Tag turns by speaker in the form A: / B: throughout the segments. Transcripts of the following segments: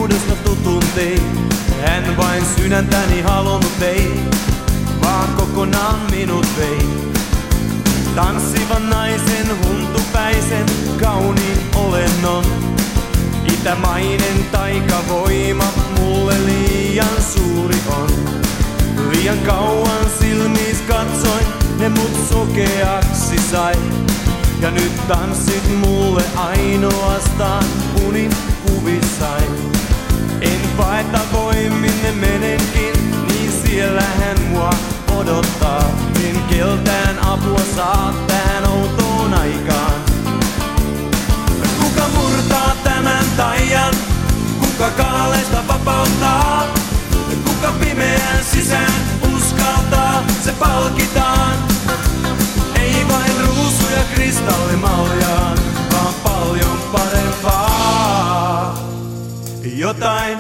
A: muodosta tutun tein. En vain sydäntäni halunnut ei, vaan kokonaan minut vei. Tanssivan naisen huntupäisen kauniin olennon. Itämainen taikavoima mulle liian suuri on. Liian kauan silmis katsoin, ne mut sokeaksi sai. Ja nyt tanssit mulle ainoastaan unin kuvissai. En paeta voi minne menenkin, niin siellä hän mua odottaa. En keltään apua saa tähän outoon aikaan. Kuka murtaa tämän taian? Kuka kaaleista vapauttaa? Kuka pimeän sisään uskaltaa? Se palkitaan. Ei vain ruusuja kristallimaljaan, vaan paljon parempaa. Jotain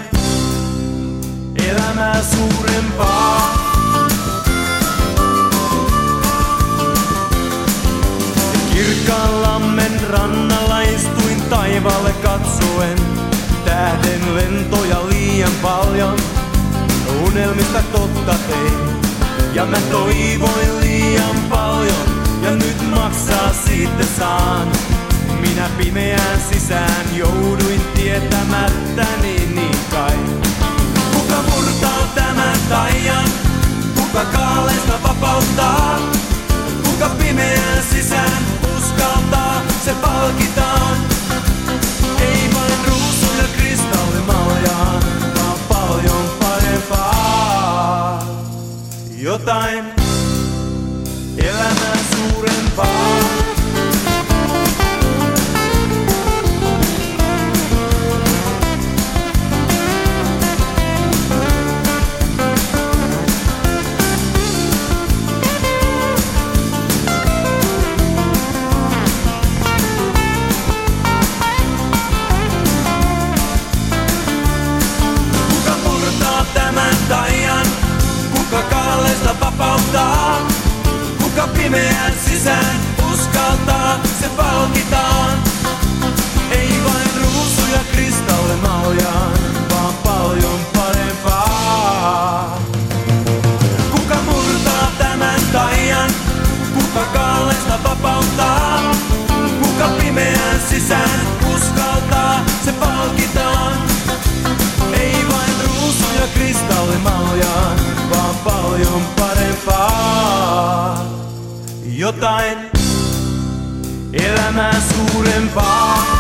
A: elämää suurempaa. Kirkkaan lammen rannalla istuin taivaalle katsoen. Tähden lentoja liian paljon, unelmista totta tein. Ja mä toivoin liian paljon, ja nyt maksaa siitä saan. Minä pimeään sisään jouduin tietämättäni niin kai. Kuka murtaa tämän taian? Kuka kaaleista vapauttaa? Kuka pimeään sisään uskaltaa? Se palkitaan. Ei vain ruusuja kristallimaljaan, vaan paljon parempaa. Jotain elämää suurempaa. Kuka kaaleista vapauttaa? Kuka pimeän sisään uskaltaa? Se palkitaan. Ei vain ruusuja kristallimaljaan, vaan paljon parempaa. Kuka murtaa tämän taian? Kuka kaaleista vapauttaa? Kuka pimeän sisään uskaltaa? Se palkitaan. Ei vain ruusuja kristallimaljaan, vaan paljon parempaa. Jotain elämää suurempaa.